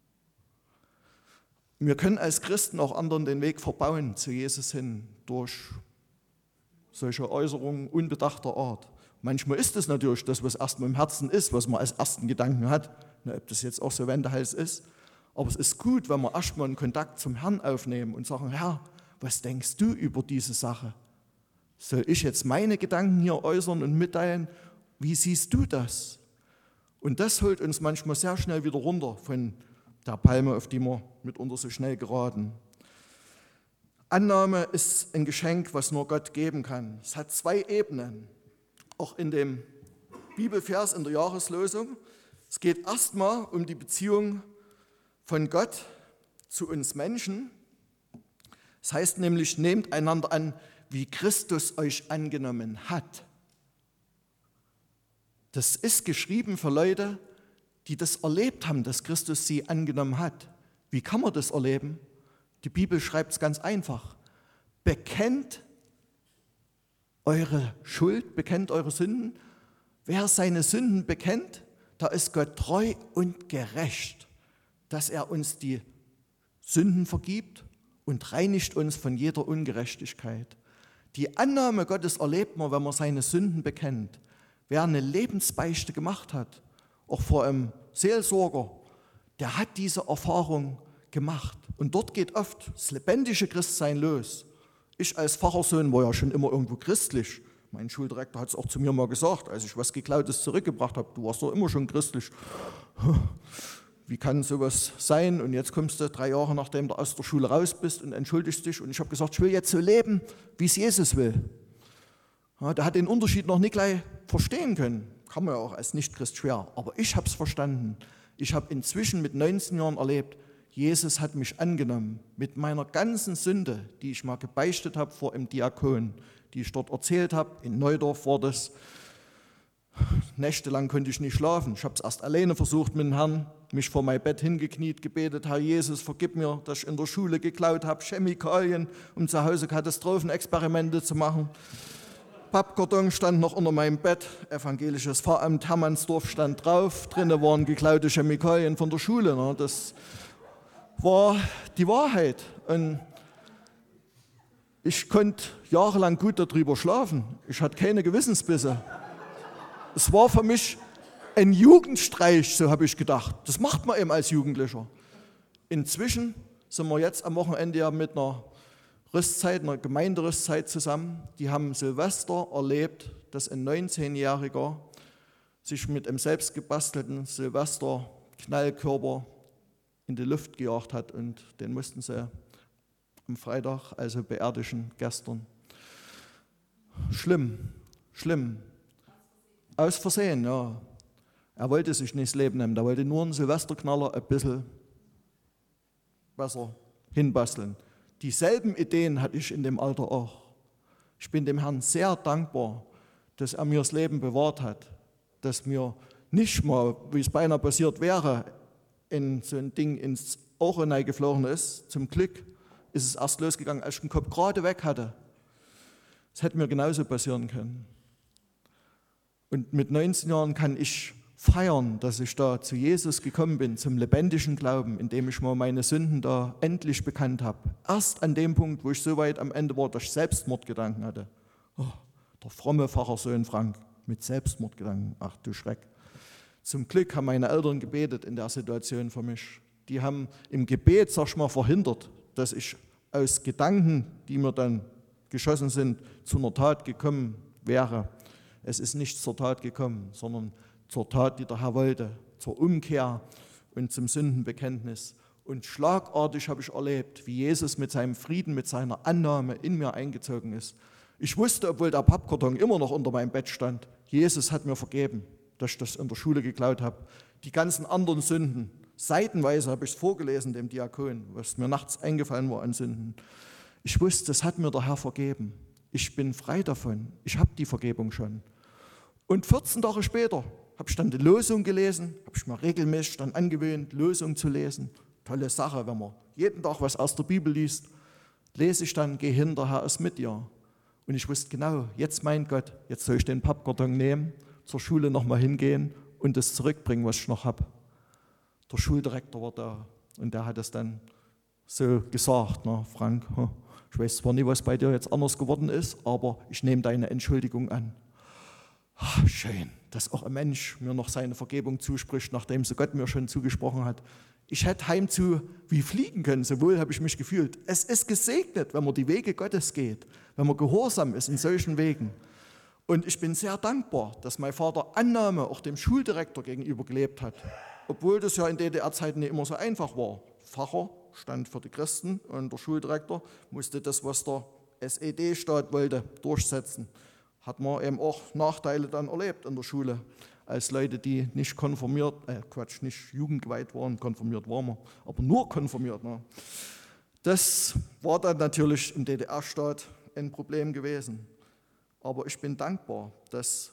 Speaker 1: Wir können als Christen auch anderen den Weg verbauen zu Jesus hin durch solche Äußerungen unbedachter Art. Manchmal ist es natürlich das, was erstmal im Herzen ist, was man als ersten Gedanken hat, ob das jetzt auch so Wendehals ist. Aber es ist gut, wenn wir erstmal einen Kontakt zum Herrn aufnehmen und sagen, Herr, was denkst du über diese Sache? Soll ich jetzt meine Gedanken hier äußern und mitteilen? Wie siehst du das? Und das holt uns manchmal sehr schnell wieder runter von der Palme, auf die wir mitunter so schnell geraten. Annahme ist ein Geschenk, was nur Gott geben kann. Es hat zwei Ebenen. Auch in dem Bibelvers in der Jahreslosung. Es geht erstmal um die Beziehung von Gott zu uns Menschen. Es heißt nämlich, nehmt einander an, wie Christus euch angenommen hat. Das ist geschrieben für Leute, die das erlebt haben, dass Christus sie angenommen hat. Wie kann man das erleben? Die Bibel schreibt es ganz einfach. Bekennt eure Schuld, bekennt eure Sünden. Wer seine Sünden bekennt, da ist Gott treu und gerecht, dass er uns die Sünden vergibt und reinigt uns von jeder Ungerechtigkeit. Die Annahme Gottes erlebt man, wenn man seine Sünden bekennt. Wer eine Lebensbeichte gemacht hat, auch vor einem Seelsorger, der hat diese Erfahrung gemacht. Und dort geht oft das lebendige Christsein los. Ich als Pfarrersohn war ja schon immer irgendwo christlich. Mein Schuldirektor hat es auch zu mir mal gesagt, als ich was Geklautes zurückgebracht habe, du warst doch immer schon christlich. Wie kann sowas sein? Und jetzt kommst du 3 Jahre, nachdem du aus der Schule raus bist und entschuldigst dich. Und ich habe gesagt, ich will jetzt so leben, wie es Jesus will. Ja, der hat den Unterschied noch nicht gleich verstehen können. Kann man ja auch als Nicht-Christ schwer. Aber ich habe es verstanden. Ich habe inzwischen mit 19 Jahren erlebt, Jesus hat mich angenommen mit meiner ganzen Sünde, die ich mal gebeichtet habe vor einem Diakon, die ich dort erzählt habe. In Neudorf war das. Nächtelang konnte ich nicht schlafen. Ich habe es erst alleine versucht mit dem Herrn, mich vor mein Bett hingekniet, gebetet, Herr Jesus, vergib mir, dass ich in der Schule geklaut habe, Chemikalien, um zu Hause Katastrophenexperimente zu machen. Pappkarton stand noch unter meinem Bett, evangelisches Pfarramt Hermannsdorf stand drauf, drinnen waren geklaute Chemikalien von der Schule. Das war die Wahrheit. Und ich konnte jahrelang gut darüber schlafen. Ich hatte keine Gewissensbisse. Es war für mich ein Jugendstreich, so habe ich gedacht. Das macht man eben als Jugendlicher. Inzwischen sind wir jetzt am Wochenende ja mit einer Rüstzeit, einer Gemeinderüstzeit zusammen. Die haben Silvester erlebt, dass ein 19-Jähriger sich mit einem selbstgebastelten Silvester-Knallkörper in die Luft gejagt hat und den mussten sie am Freitag, also beerdigen, gestern. Schlimm, schlimm. Aus Versehen, ja. Er wollte sich nicht das Leben nehmen, er wollte nur einen Silvesterknaller ein bisschen besser hinbasteln. Dieselben Ideen hatte ich in dem Alter auch. Ich bin dem Herrn sehr dankbar, dass er mir das Leben bewahrt hat, dass mir nicht mal, wie es beinahe passiert wäre, in so ein Ding ins Ohr hineingeflogen ist. Zum Glück ist es erst losgegangen, als ich den Kopf gerade weg hatte. Es hätte mir genauso passieren können. Und mit 19 Jahren kann ich feiern, dass ich da zu Jesus gekommen bin, zum lebendigen Glauben, indem ich mal meine Sünden da endlich bekannt habe. Erst an dem Punkt, wo ich so weit am Ende war, dass ich Selbstmordgedanken hatte. Oh, der fromme Pfarrersohn Frank mit Selbstmordgedanken, ach du Schreck. Zum Glück haben meine Eltern gebetet in der Situation für mich. Die haben im Gebet, sag ich mal, verhindert, dass ich aus Gedanken, die mir dann geschossen sind, zu einer Tat gekommen wäre. Es ist nicht zur Tat gekommen, sondern zur Tat, die der Herr wollte, zur Umkehr und zum Sündenbekenntnis. Und schlagartig habe ich erlebt, wie Jesus mit seinem Frieden, mit seiner Annahme in mir eingezogen ist. Ich wusste, obwohl der Pappkarton immer noch unter meinem Bett stand, Jesus hat mir vergeben, dass ich das in der Schule geklaut habe. Die ganzen anderen Sünden, seitenweise habe ich es vorgelesen dem Diakon, was mir nachts eingefallen war an Sünden. Ich wusste, das hat mir der Herr vergeben. Ich bin frei davon. Ich habe die Vergebung schon. Und 14 Tage später habe ich dann die Losung gelesen, habe ich mir regelmäßig dann angewöhnt, Losung zu lesen. Tolle Sache, wenn man jeden Tag was aus der Bibel liest, lese ich dann, geh hin, der Herr ist mit dir. Und ich wusste genau, jetzt mein Gott, jetzt soll ich den Pappkarton nehmen, zur Schule nochmal hingehen und das zurückbringen, was ich noch habe. Der Schuldirektor war da und der hat es dann so gesagt, na, Frank, ich weiß zwar nicht, was bei dir jetzt anders geworden ist, aber ich nehme deine Entschuldigung an. Schön, dass auch ein Mensch mir noch seine Vergebung zuspricht, nachdem so Gott mir schon zugesprochen hat. Ich hätte heimzu wie fliegen können, so wohl habe ich mich gefühlt. Es ist gesegnet, wenn man die Wege Gottes geht, wenn man gehorsam ist in solchen Wegen. Und ich bin sehr dankbar, dass mein Vater Annahme auch dem Schuldirektor gegenüber gelebt hat, obwohl das ja in DDR-Zeiten nicht immer so einfach war. Pfarrer stand für die Christen und der Schuldirektor musste das, was der SED-Staat wollte, durchsetzen. Hat man eben auch Nachteile dann erlebt in der Schule, als Leute, die nicht konfirmiert, nicht jugendgeweiht waren, konfirmiert waren wir, aber nur konfirmiert. Ne? Das war dann natürlich im DDR-Staat ein Problem gewesen. Aber ich bin dankbar, dass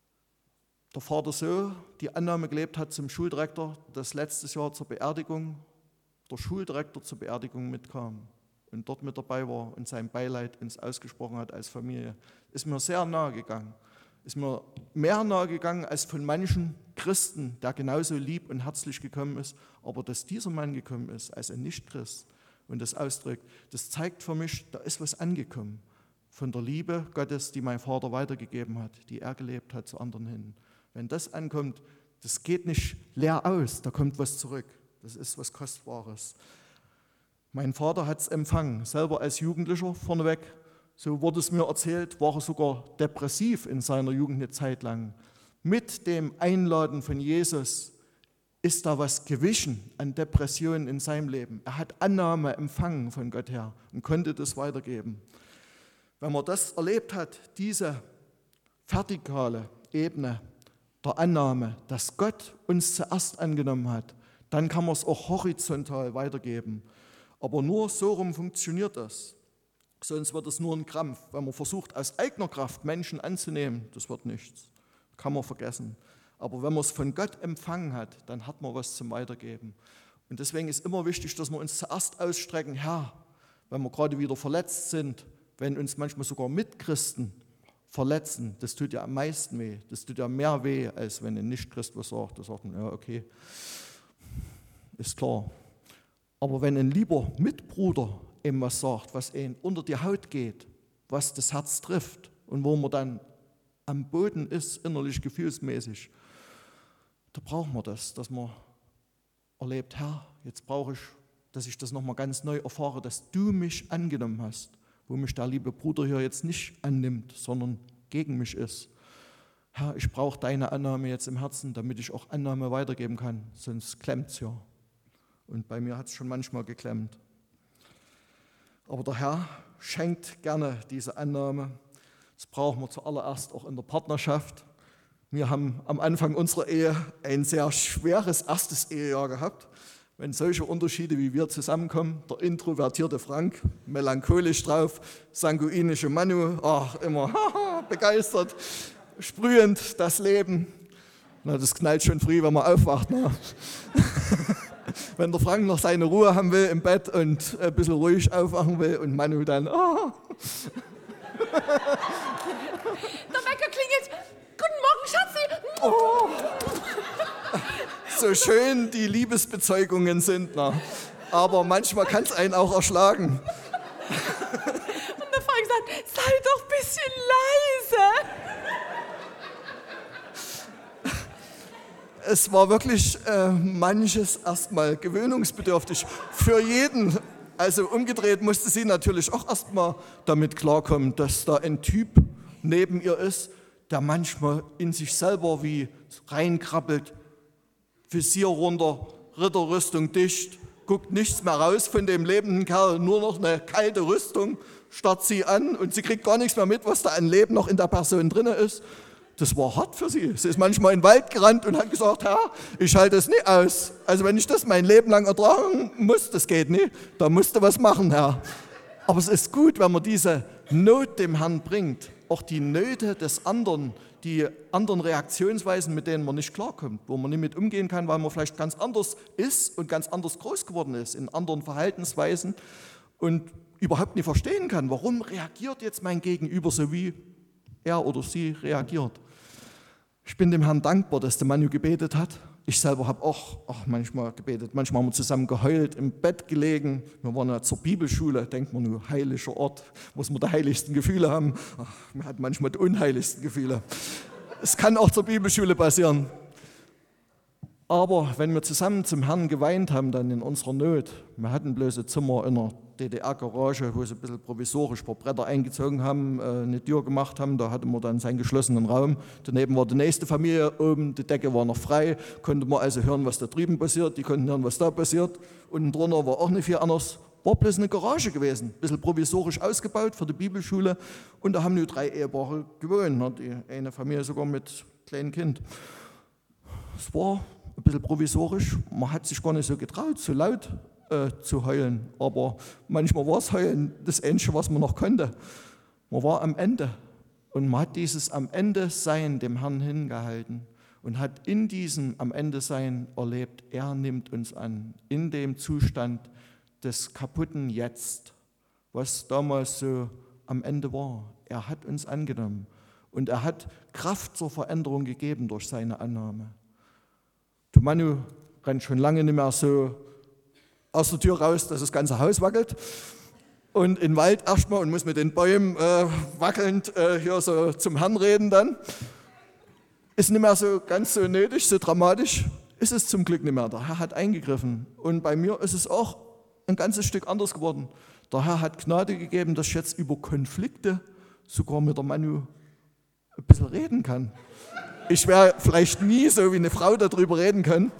Speaker 1: der Vater so die Annahme gelebt hat zum Schuldirektor, dass letztes Jahr zur Beerdigung der Schuldirektor zur Beerdigung mitkam und dort mit dabei war und sein Beileid uns ausgesprochen hat als Familie. Ist mir sehr nahe gegangen. Ist mir mehr nahe gegangen als von manchen Christen, der genauso lieb und herzlich gekommen ist, aber dass dieser Mann gekommen ist als ein Nicht-Christ und das ausdrückt, das zeigt für mich, da ist was angekommen von der Liebe Gottes, die mein Vater weitergegeben hat, die er gelebt hat zu anderen hin. Wenn das ankommt, das geht nicht leer aus, da kommt was zurück. Das ist was Kostbares. Mein Vater hat es empfangen, selber als Jugendlicher vorneweg. So wurde es mir erzählt, war er sogar depressiv in seiner Jugend eine Zeit lang. Mit dem Einladen von Jesus ist da was gewichen an Depressionen in seinem Leben. Er hat Annahme empfangen von Gott her und konnte das weitergeben. Wenn man das erlebt hat, diese vertikale Ebene der Annahme, dass Gott uns zuerst angenommen hat, dann kann man es auch horizontal weitergeben. Aber nur so rum funktioniert das. Sonst wird es nur ein Krampf. Wenn man versucht, aus eigener Kraft Menschen anzunehmen, das wird nichts. Kann man vergessen. Aber wenn man es von Gott empfangen hat, dann hat man was zum Weitergeben. Und deswegen ist immer wichtig, dass wir uns zuerst ausstrecken, Herr, wenn wir gerade wieder verletzt sind, wenn uns manchmal sogar Mitchristen verletzen, das tut ja am meisten weh. Das tut ja mehr weh, als wenn ein Nicht-Christ was sagt. Da sagt man, ja, okay, ist klar. Aber wenn ein lieber Mitbruder ihm was sagt, was ihm unter die Haut geht, was das Herz trifft und wo man dann am Boden ist, innerlich, gefühlsmäßig, da braucht man das, dass man erlebt, Herr, jetzt brauche ich, dass ich das nochmal ganz neu erfahre, dass du mich angenommen hast, wo mich der liebe Bruder hier jetzt nicht annimmt, sondern gegen mich ist. Herr, ich brauche deine Annahme jetzt im Herzen, damit ich auch Annahme weitergeben kann, sonst klemmt es ja. Und bei mir hat es schon manchmal geklemmt. Aber der Herr schenkt gerne diese Annahme. Das brauchen wir zuallererst auch in der Partnerschaft. Wir haben am Anfang unserer Ehe ein sehr schweres erstes Ehejahr gehabt. Wenn solche Unterschiede wie wir zusammenkommen, der introvertierte Frank, melancholisch drauf, sanguinische Manu, immer begeistert, sprühend das Leben. Na, das knallt schon früh, wenn man aufwacht. Ne? Wenn der Frank noch seine Ruhe haben will im Bett und ein bisschen ruhig aufwachen will und Manu dann,
Speaker 2: Der Wecker klingelt. Guten Morgen, Schatzi.
Speaker 1: Oh. So schön die Liebesbezeugungen sind, na. Aber manchmal kann es einen auch erschlagen.
Speaker 2: Und der Frank sagt, sei doch ein bisschen leise.
Speaker 1: es war wirklich manches erstmal gewöhnungsbedürftig für jeden. Also umgedreht musste sie natürlich auch erstmal damit klarkommen, dass da ein Typ neben ihr ist, der manchmal in sich selber wie reinkrabbelt, Visier runter, Ritterrüstung dicht, guckt nichts mehr raus von dem lebenden Kerl, nur noch eine kalte Rüstung, starrt sie an und sie kriegt gar nichts mehr mit, was da an Leben noch in der Person drin ist. Das war hart für sie. Sie ist manchmal in den Wald gerannt und hat gesagt, Herr, ich halte es nicht aus. Also wenn ich das mein Leben lang ertragen muss, das geht nicht, da musst du was machen, Herr. Aber es ist gut, wenn man diese Not dem Herrn bringt, auch die Nöte des anderen, die anderen Reaktionsweisen, mit denen man nicht klarkommt, wo man nicht mit umgehen kann, weil man vielleicht ganz anders ist und ganz anders groß geworden ist, in anderen Verhaltensweisen und überhaupt nicht verstehen kann, warum reagiert jetzt mein Gegenüber so, wie er oder sie reagiert. Ich bin dem Herrn dankbar, dass der Manu gebetet hat. Ich selber habe auch manchmal gebetet. Manchmal haben wir zusammen geheult, im Bett gelegen. Wir waren ja zur Bibelschule, denkt man nur, heiliger Ort, muss man die heiligsten Gefühle haben. Man hat manchmal die unheiligsten Gefühle. Es kann auch zur Bibelschule passieren. Aber wenn wir zusammen zum Herrn geweint haben, dann in unserer Not, wir hatten bloß ein Zimmer in einer DDR-Garage, wo sie ein bisschen provisorisch ein paar Bretter eingezogen haben, eine Tür gemacht haben, da hatten wir dann seinen geschlossenen Raum. Daneben war die nächste Familie, oben die Decke war noch frei, konnte man also hören, was da drüben passiert, die konnten hören, was da passiert. Unten drunter war auch nicht viel anders, war bloß eine Garage gewesen, ein bisschen provisorisch ausgebaut für die Bibelschule und da haben nur 3 Ehepaare gewohnt, die eine Familie sogar mit kleinem Kind. Es war ein bisschen provisorisch, man hat sich gar nicht so getraut, so laut zu heulen, aber manchmal war es Heulen das Einzige, was man noch konnte. Man war am Ende und man hat dieses am Ende Sein dem Herrn hingehalten und hat in diesem am Ende Sein erlebt, er nimmt uns an, in dem Zustand des kaputten Jetzt, was damals so am Ende war. Er hat uns angenommen und er hat Kraft zur Veränderung gegeben durch seine Annahme. Du Manu rennt schon lange nicht mehr so aus der Tür raus, dass das ganze Haus wackelt und in den Wald erstmal und muss mit den Bäumen wackelnd hier so zum Herrn reden dann. Ist nicht mehr so ganz so nötig, so dramatisch, ist es zum Glück nicht mehr. Der Herr hat eingegriffen und bei mir ist es auch ein ganzes Stück anders geworden. Der Herr hat Gnade gegeben, dass ich jetzt über Konflikte sogar mit der Manu ein bisschen reden kann. Ich werde vielleicht nie so wie eine Frau darüber reden können.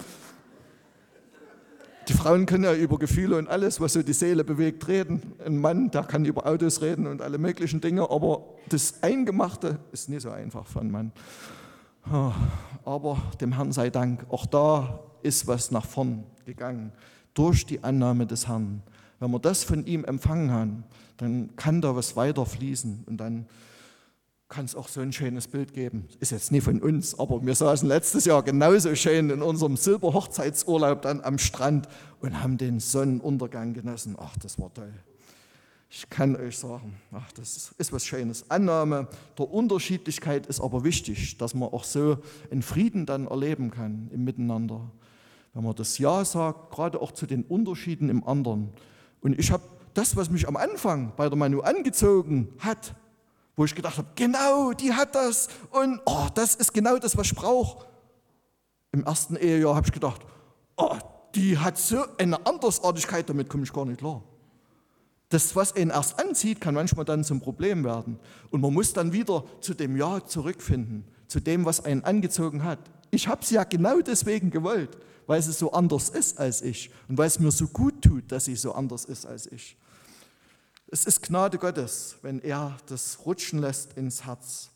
Speaker 1: Die Frauen können ja über Gefühle und alles, was so die Seele bewegt, reden. Ein Mann, der kann über Autos reden und alle möglichen Dinge, aber das Eingemachte ist nicht so einfach für einen Mann. Aber dem Herrn sei Dank, auch da ist was nach vorn gegangen, durch die Annahme des Herrn. Wenn wir das von ihm empfangen haben, dann kann da was weiter fließen und dann kann es auch so ein schönes Bild geben. Ist jetzt nicht von uns, aber wir saßen letztes Jahr genauso schön in unserem Silberhochzeitsurlaub dann am Strand und haben den Sonnenuntergang genossen. Ach, das war toll. Ich kann euch sagen, ach, das ist was Schönes. Annahme der Unterschiedlichkeit ist aber wichtig, dass man auch so einen Frieden dann erleben kann im Miteinander. Wenn man das Ja sagt, gerade auch zu den Unterschieden im anderen. Und ich habe das, was mich am Anfang bei der Manu angezogen hat, wo ich gedacht habe, genau, die hat das und das ist genau das, was ich brauche. Im ersten Ehejahr habe ich gedacht, die hat so eine Andersartigkeit, damit komme ich gar nicht klar. Das, was einen erst anzieht, kann manchmal dann zum Problem werden. Und man muss dann wieder zu dem Ja zurückfinden, zu dem, was einen angezogen hat. Ich habe sie ja genau deswegen gewollt, weil sie so anders ist als ich und weil es mir so gut tut, dass sie so anders ist als ich. Es ist Gnade Gottes, wenn er das rutschen lässt ins Herz.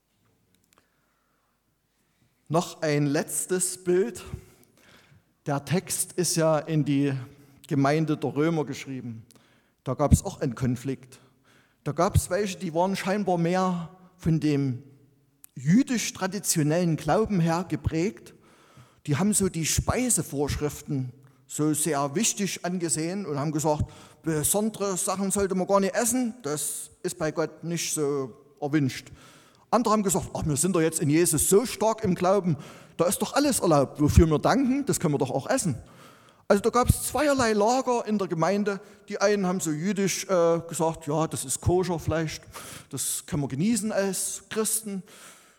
Speaker 1: Noch ein letztes Bild. Der Text ist ja in die Gemeinde der Römer geschrieben. Da gab es auch einen Konflikt. Da gab es welche, die waren scheinbar mehr von dem jüdisch-traditionellen Glauben her geprägt. Die haben so die Speisevorschriften so sehr wichtig angesehen und haben gesagt, besondere Sachen sollte man gar nicht essen, das ist bei Gott nicht so erwünscht. Andere haben gesagt, wir sind doch jetzt in Jesus so stark im Glauben, da ist doch alles erlaubt, wofür wir danken, das können wir doch auch essen. Also da gab es zweierlei Lager in der Gemeinde. Die einen haben so jüdisch gesagt, ja, das ist Koscher vielleicht, das können wir genießen als Christen.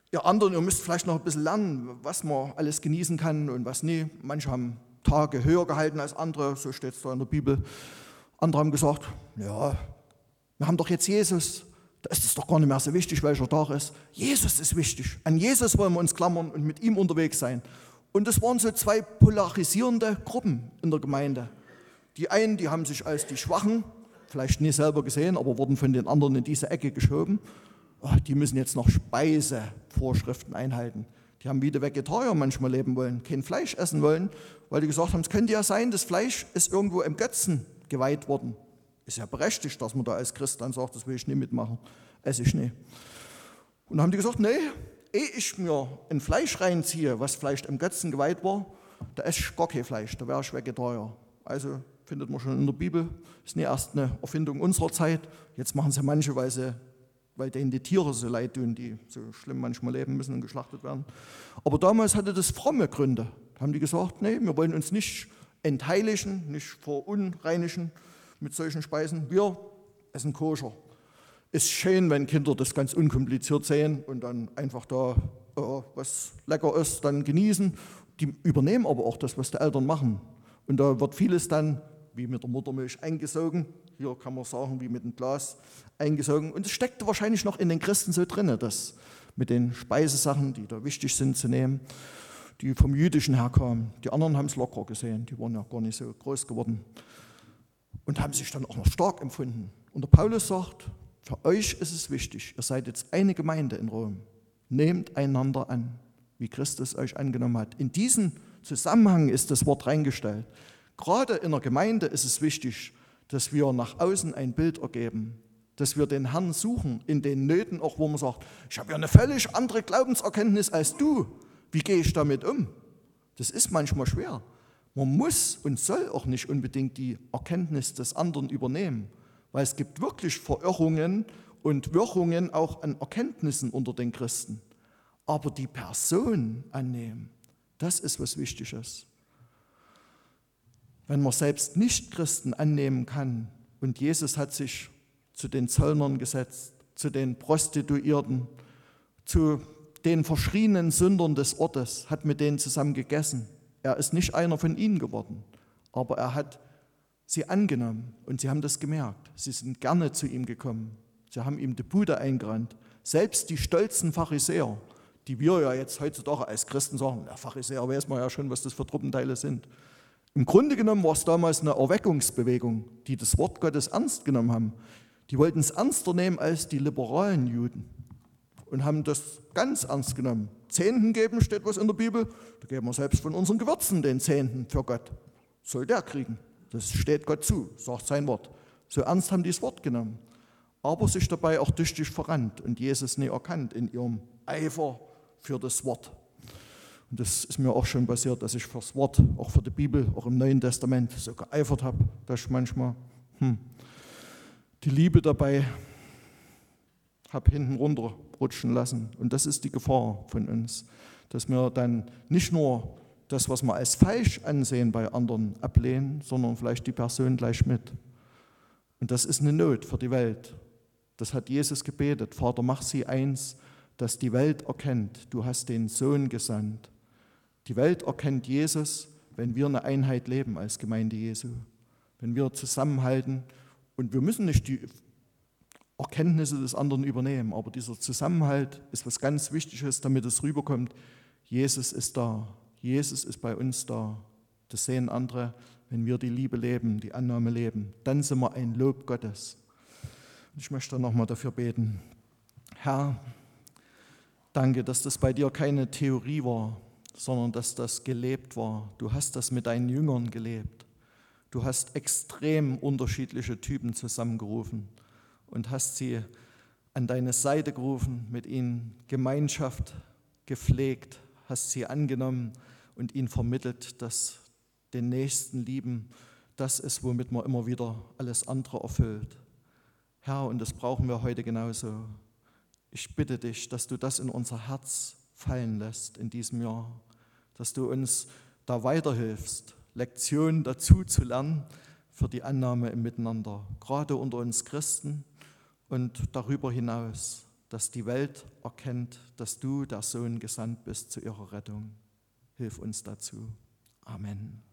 Speaker 1: Ihr anderen, ihr müsst vielleicht noch ein bisschen lernen, was man alles genießen kann und was nie. Manche haben Tage höher gehalten als andere, so steht es da in der Bibel. Andere haben gesagt, ja, wir haben doch jetzt Jesus, da ist es doch gar nicht mehr so wichtig, welcher Tag ist. Jesus ist wichtig, an Jesus wollen wir uns klammern und mit ihm unterwegs sein. Und es waren so zwei polarisierende Gruppen in der Gemeinde. Die einen, die haben sich als die Schwachen, vielleicht nie selber gesehen, aber wurden von den anderen in diese Ecke geschoben. Die müssen jetzt noch Speisevorschriften einhalten. Die haben wie die Vegetarier manchmal leben wollen, kein Fleisch essen wollen, weil die gesagt haben, es könnte ja sein, das Fleisch ist irgendwo im Götzen geweiht worden. Ist ja berechtigt, dass man da als Christ dann sagt, das will ich nicht mitmachen, esse ich nicht. Und dann haben die gesagt, nee, ehe ich mir ein Fleisch reinziehe, was vielleicht im Götzen geweiht war, da esse ich gar kein Fleisch, da wäre ich Vegetarier. Also findet man schon in der Bibel, ist nicht erst eine Erfindung unserer Zeit. Jetzt machen sie manche, weil denen die Tiere so leid tun, die so schlimm manchmal leben müssen und geschlachtet werden. Aber damals hatte das fromme Gründe. Da haben die gesagt, nee, wir wollen uns nicht entheiligen, nicht verunreinigen mit solchen Speisen. Wir essen koscher. Ist schön, wenn Kinder das ganz unkompliziert sehen und dann einfach da, was lecker ist, dann genießen. Die übernehmen aber auch das, was die Eltern machen. Und da wird vieles dann, wie mit der Muttermilch, eingesogen. Hier kann man sagen, wie mit einem Glas eingesogen. Und es steckte wahrscheinlich noch in den Christen so drin, das mit den Speisesachen, die da wichtig sind zu nehmen, die vom Jüdischen herkamen. Die anderen haben es locker gesehen, die waren ja gar nicht so groß geworden und haben sich dann auch noch stark empfunden. Und der Paulus sagt, für euch ist es wichtig, ihr seid jetzt eine Gemeinde in Rom. Nehmt einander an, wie Christus euch angenommen hat. In diesen Zusammenhang ist das Wort reingestellt. Gerade in der Gemeinde ist es wichtig, dass wir nach außen ein Bild ergeben, dass wir den Herrn suchen in den Nöten, auch wo man sagt, ich habe ja eine völlig andere Glaubenserkenntnis als du. Wie gehe ich damit um? Das ist manchmal schwer. Man muss und soll auch nicht unbedingt die Erkenntnis des anderen übernehmen, weil es gibt wirklich Verirrungen und Wirrungen auch an Erkenntnissen unter den Christen. Aber die Person annehmen, das ist, was wichtig ist. Wenn man selbst Nicht-Christen annehmen kann und Jesus hat sich zu den Zöllnern gesetzt, zu den Prostituierten, zu den verschrienen Sündern des Ortes, hat mit denen zusammen gegessen. Er ist nicht einer von ihnen geworden, aber er hat sie angenommen und sie haben das gemerkt. Sie sind gerne zu ihm gekommen. Sie haben ihm die Bude eingerannt. Selbst die stolzen Pharisäer, die wir ja jetzt heutzutage als Christen sagen, der Pharisäer weiß man ja schon, was das für Truppenteile sind. Im Grunde genommen war es damals eine Erweckungsbewegung, die das Wort Gottes ernst genommen haben. Die wollten es ernster nehmen als die liberalen Juden und haben das ganz ernst genommen. Zehnten geben, steht was in der Bibel, da geben wir selbst von unseren Gewürzen den Zehnten für Gott. Soll der kriegen, das steht Gott zu, sagt sein Wort. So ernst haben die das Wort genommen, aber sich dabei auch tüchtig verrannt und Jesus nie erkannt in ihrem Eifer für das Wort. Und das ist mir auch schon passiert, dass ich fürs Wort, auch für die Bibel, auch im Neuen Testament so geeifert habe, dass ich manchmal die Liebe dabei habe hinten runterrutschen lassen. Und das ist die Gefahr von uns, dass wir dann nicht nur das, was wir als falsch ansehen bei anderen, ablehnen, sondern vielleicht die Person gleich mit. Und das ist eine Not für die Welt. Das hat Jesus gebetet. Vater, mach sie eins, dass die Welt erkennt, du hast den Sohn gesandt. Die Welt erkennt Jesus, wenn wir eine Einheit leben als Gemeinde Jesu. Wenn wir zusammenhalten und wir müssen nicht die Erkenntnisse des anderen übernehmen, aber dieser Zusammenhalt ist was ganz Wichtiges, damit es rüberkommt. Jesus ist da, Jesus ist bei uns da. Das sehen andere, wenn wir die Liebe leben, die Annahme leben. Dann sind wir ein Lob Gottes. Und ich möchte nochmal dafür beten. Herr, danke, dass das bei dir keine Theorie war, sondern dass das gelebt war. Du hast das mit deinen Jüngern gelebt. Du hast extrem unterschiedliche Typen zusammengerufen und hast sie an deine Seite gerufen, mit ihnen Gemeinschaft gepflegt, hast sie angenommen und ihnen vermittelt, dass den Nächsten lieben das ist, womit man immer wieder alles andere erfüllt. Herr, und das brauchen wir heute genauso. Ich bitte dich, dass du das in unser Herz fallen lässt in diesem Jahr, dass du uns da weiterhilfst, Lektionen dazu zu lernen für die Annahme im Miteinander, gerade unter uns Christen und darüber hinaus, dass die Welt erkennt, dass du, der Sohn, gesandt bist zu ihrer Rettung. Hilf uns dazu. Amen.